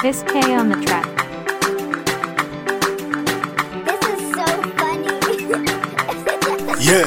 This K on the track. This is so funny. Yeah.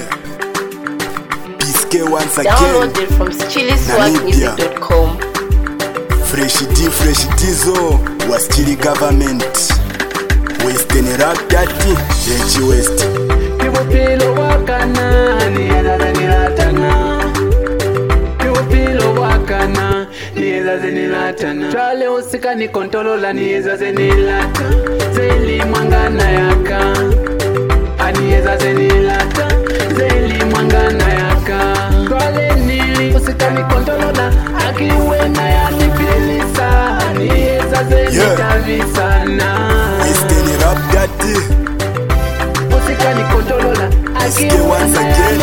PSK once again. Downloaded from chiliswagmusic.com. Fresh D zo was Chili government. Western rap daddy, H West. Kiwopilo wakana, nieza zenilatana. Kiwopilo wakana, nieza zenilatana. Chale usika ni kontolola, nieza zenilata. Zeli mwangana yaka, anieza zenilata. Zeli mwangana yaka. Chale nili usika ni kontolola, akiwena ya nipilisa. Nieza zenitavisana. Western rap daddy. Usika ni kontolola, PSK once again.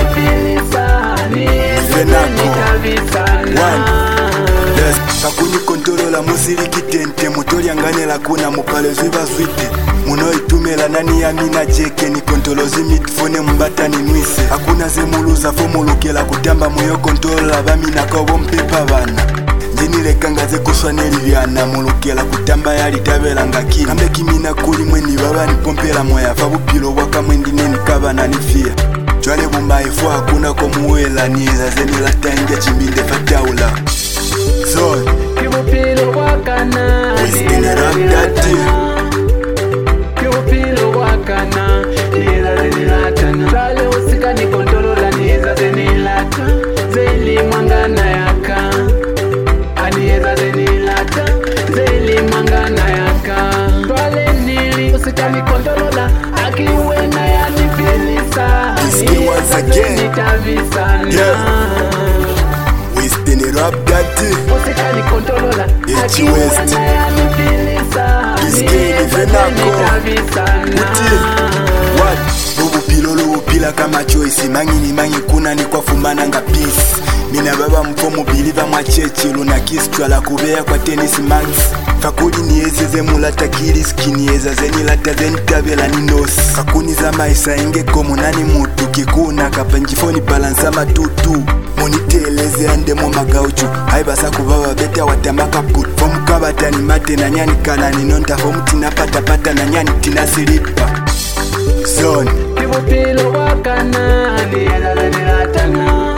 Yes, kakuni kontolola musiri kitente mutoli anganela kuna mupale ziva zwite muno itumela nani ya mina jeke ni kontolozi mitfone mbata ni nwise hakuna zemuluza fomulukela kutamba muyo kontolola vamina kobo mpepa vana ndinilekanga zekuswaneli vyana mulukela kutamba yalitavela ngakini kambe kimina kuli mweni vava nipompela moya va bupilo bwaka mwendineni kavana nifia jwale bumaifu hakuna komuwela nieza zenilatangia chimbinde fataula zone Kiwopilo wakana, Western rap daddy. Kiwopilo wakana, nieza zenilatana. Chale usika ni kontolola, nieza zenilata. Zeli mwangana yaka, anieza zenilata. Zeli mwangana yaka. Chale nili usika ni kontolola, akiwena ya nipilisa. PSK once again. Nitavisana. Yeah. Western rap daddy. Usika ni kontolola, H akiwena West. ya nipilisa. PSK ni venako. Uti what bubupilolo upila kama choice mangini mangi kuna ni kwa fumana nga peace mina baba mfomu biliva mwa chechi luna kistwa la kubea kwa tennis mags kakuli niezeze mulata kiriski nieza zenilata zenitavela ninos kakuni za maisa inge komu nani mutu kikuna kapanjifoni balansa matutu moniteleze andemo magauchu haibasa kubaba beta watamaka put fomu kabatani mate na nyani kana ninonta fomu tinapatapata na nyani tinasilipa zone Kiwopilo wakana, nieza zenilatana.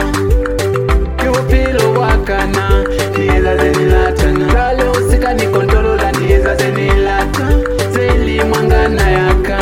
Kiwopilo wakana, nieza zenilatana. Chale usika ni kontolola, nieza zenilata. Zeli mwangana yaka,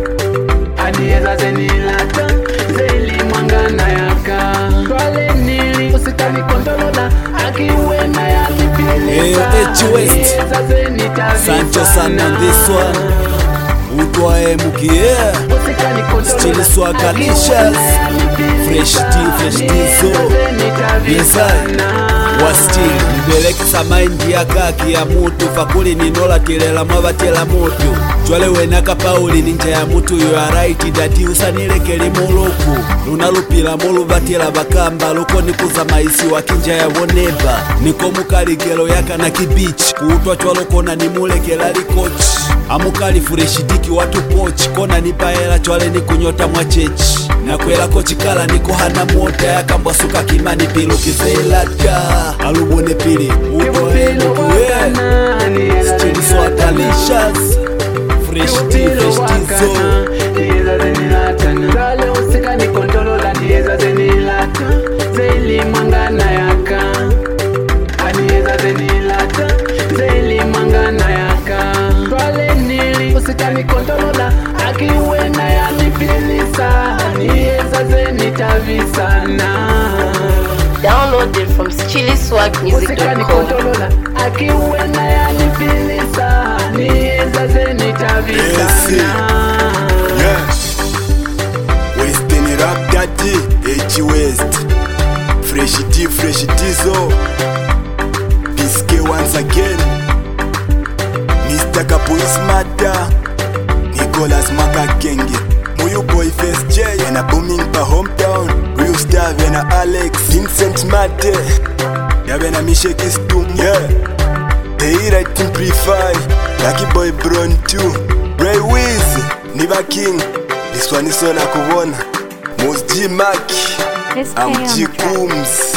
anieza zenilata. Zeli mwangana yaka. Chale nili usika ni kontolola, akiwena ya nipilisa. Hey, H West. Nieza zenitavisana. Sancho San on this one. Utwae mukie Still Swagalicious. Fresh D so Inside Wastil Nibelekisa maindi ya kaki ya mutu Fakuli ninola tilela mwabatela mutu Chwale wenaka pauli ninja ya mutu You are right dati usanilekeli muluku Lunalupila mulu batela bakamba Luko nikuza maisi wakinja ya woneba Niko mukaligelo yaka na kibichi Kuutwa chwalo kona nimulekela likochi Amukali fresh diki watu pochi Kona nipaela chwale nikunyota mwa chechi Nakwela kochikala niko hana mota Yakambwa suka kimani pilu kizelaka Alubone pili Utwae mukie Still Swagalicious Fresh D so Nieza zenilatana. Chale usika ni kontolola, nieza zenilata. Zeli mwangana yaka, anieza zenilata. Zeli mwangana yaka. Chale nili usika ni kontolola, akiwena ya nipilisa. Nieza zenitavisana. Downloaded from Usika ni chiliswagmusic.com. kontolola, akiwena ya nipilisa. Nieza zenitavisana. yeah Western rap daddy H West Fresh D zo PSK once again Mr. Kapois Mata Nicholas Makakenge Muyu boy Face J and a booming pa hometown Real Star vena Alex Vincent Mate Yavena Misheki Stum yeah Hey right team Prefire Lucky boy Bron 2 Ray Wiz Niva King This one is all I could want Mos G Mac This K I'm on G the track. Coombs